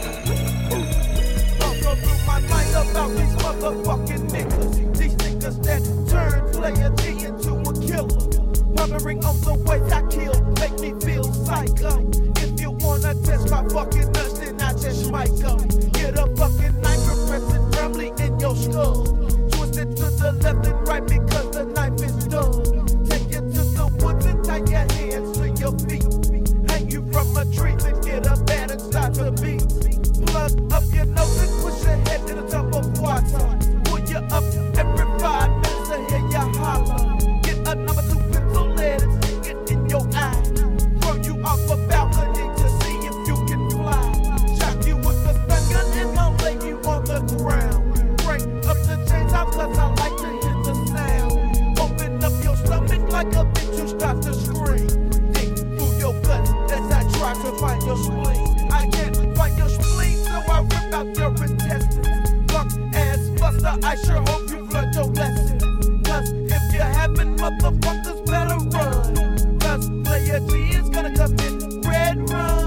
These motherfucking niggas fucking nuts, then I just might go. Get a fucking knife and press it firmly in your skull. Twist it to the left and right because the knife is dull. Take it to the woods and tie your hands to your feet. Hang you from a tree, then get up bad and start to beat. Plug up your nose and push your head in the top of water. Pull you up every 5 minutes to hear you holler. Get a number 2 pencil lead and stick it in your eye. Throw you off a balcony to see if you can fly. Shock you with a stun gun and I'll lay you on the ground. Break up the chains out cause I like to hear the sound. Open up your stomach like a bitch who starts to scream. Dig through your gut as I try to find your spleen. I can't find your spleen, so I rip out your intestines. Fuck ass buster, I sure hope you learned your lesson. Cause if you haven't, motherfuckers better run. Cause Player G is gonna come in red run.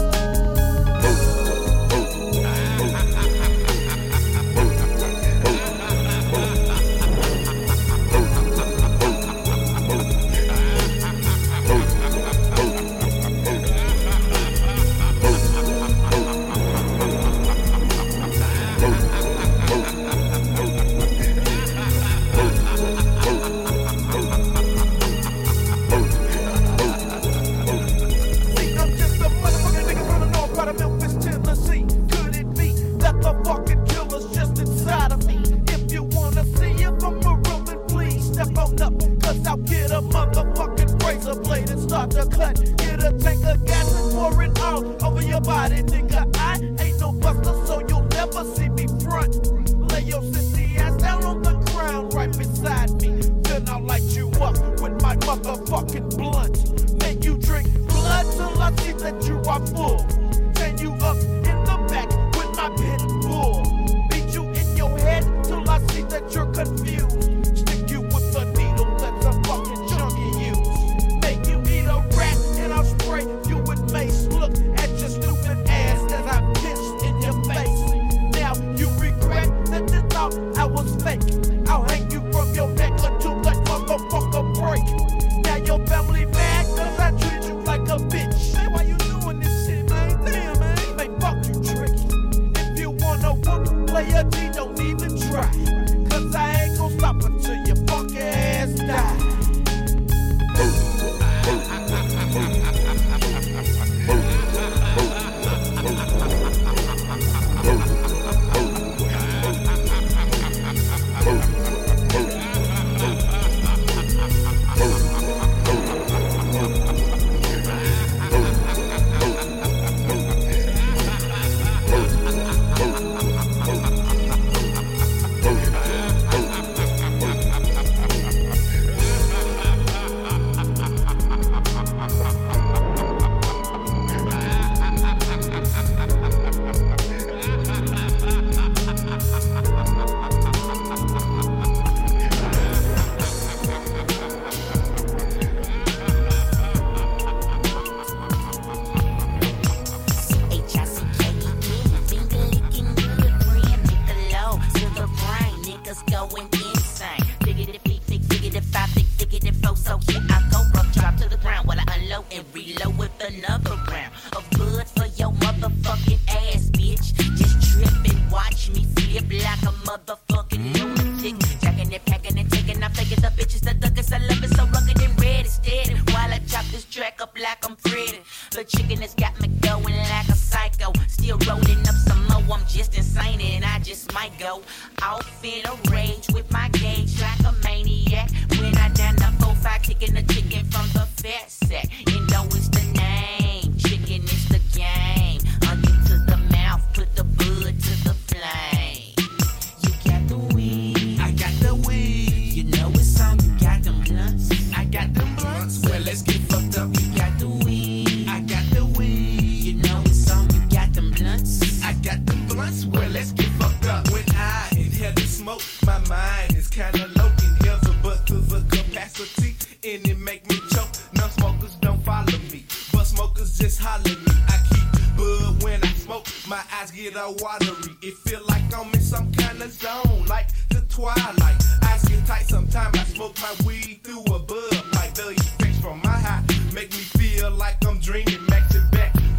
get all watery. It feel like I'm in some kind of zone, like the twilight. Eyes get tight, sometimes I smoke my weed through a bud. Like the effects from my high make me feel like I'm dreaming. Max it back with a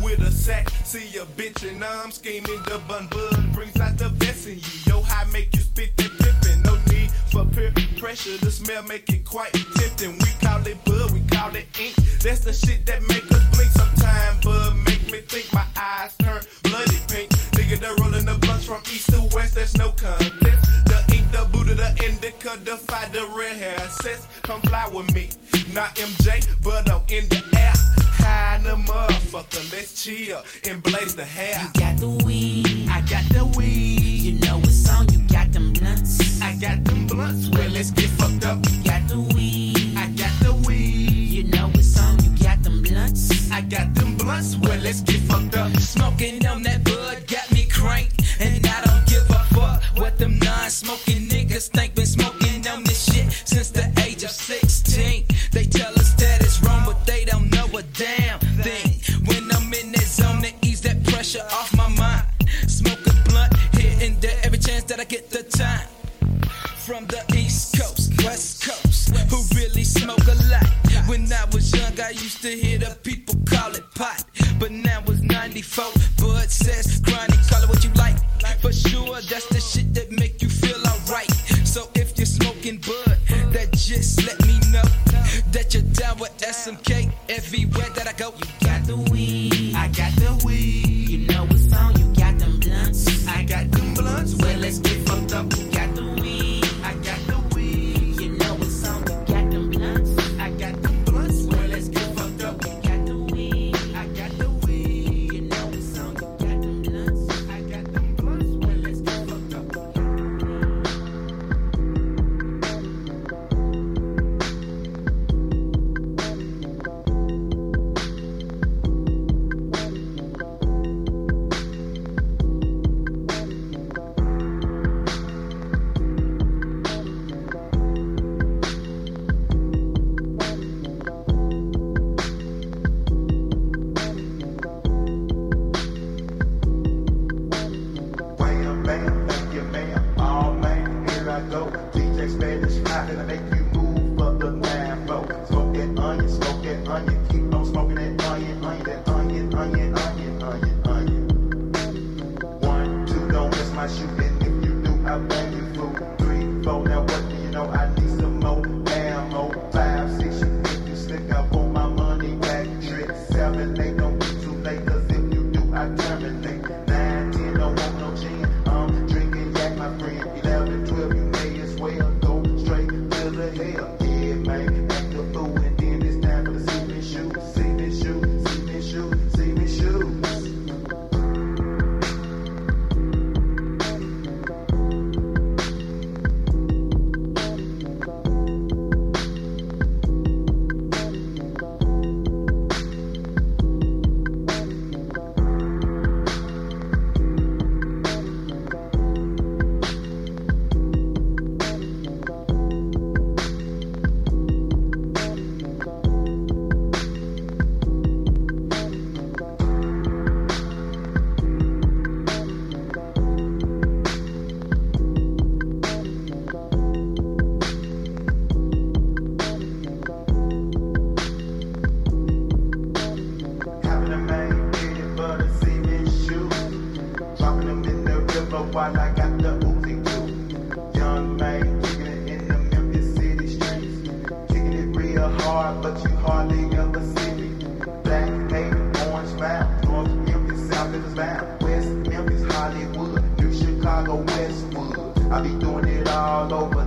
sack. See a bitch and I'm scheming. The bun bud brings out the best in you. Yo, high make you spit that pippin'. No need for peer pressure. The smell make it quite tempting. We call it bud, we call it ink. That's the shit that make us blink. Sometime bud make me think my eyes turn bloody pink. Nigga, they're rolling the blunts from east to west. There's no contest. The ink, the Buddha, the indica, the fire, the red hair. Says, come fly with me. Not MJ, but I'm in the air. High in the motherfucker, let's chill and blaze the hair. You got the weed, I got the weed. You know it's on, you got them blunts. I got them blunts, well let's get fucked up. You got the weed, I got the weed. You know it's on, you got them blunts. I got them blunts, well let's get fucked up. Smoking on that bud got me cranked, and I don't give a fuck what them non-smoking niggas think. Been smoking on this shit since the age of 16. They tell us that it's wrong, but they don't know a damn thing. When I'm in that zone, to ease that pressure off my mind. Smoke a blunt here and there every chance that I get the time. From the East Coast, West Coast, who really smoke a lot. When I was young, I used to hear the people call it pot. But now it's 94, Bud says chronic, call it what you like. For sure, that's the shit that make you feel alright. So if you're smoking Bud, that just let me know that you're down with SMK everywhere that I go. You got the weed, I got the weed. You know it's on, you got them blunts. I got them blunts, well let's get fucked up. You got the weed, I got the weed. you know it's on, you got them blunts. I got them blunts, well let's get fucked up. You got the weed, I got the weed. you know it's on, you got them blunts. I got them blunts, well let's get fucked up. Wham, bam, thank you, ma'am. Oh, man, here I go. DJ Spanish hot, and I make you move for the Lambo. Smoke that onion, keep on smoking that onion, that onion, onion, onion, onion, onion. 1, 2, don't miss my shooting. If you do, I'll bang you fool. 3, 4, now what do you know? I need some more ammo. 5, 6, you think you slick, I want my money back. Trick 7, 8, don't be too late, 'cause if you do, I terminate. 9, 10, don't want no gin. I'm drinking yak, my friend. 11, 12, you may as well go straight to the hell. Yeah, man, act the fool, and then it's time for the see me shoot, see me shoot, see me shoot, see me shoot. Having a man ready for the semen shoot. Dropping them in the river while I got the Uzi too. Young man kicking it in the Memphis City streets. Kicking it real hard, but you hardly ever see me. Black, pink, orange bound. North Memphis, South Memphis bound. West Memphis, Hollywood. New Chicago, Westwood. I be doing it all over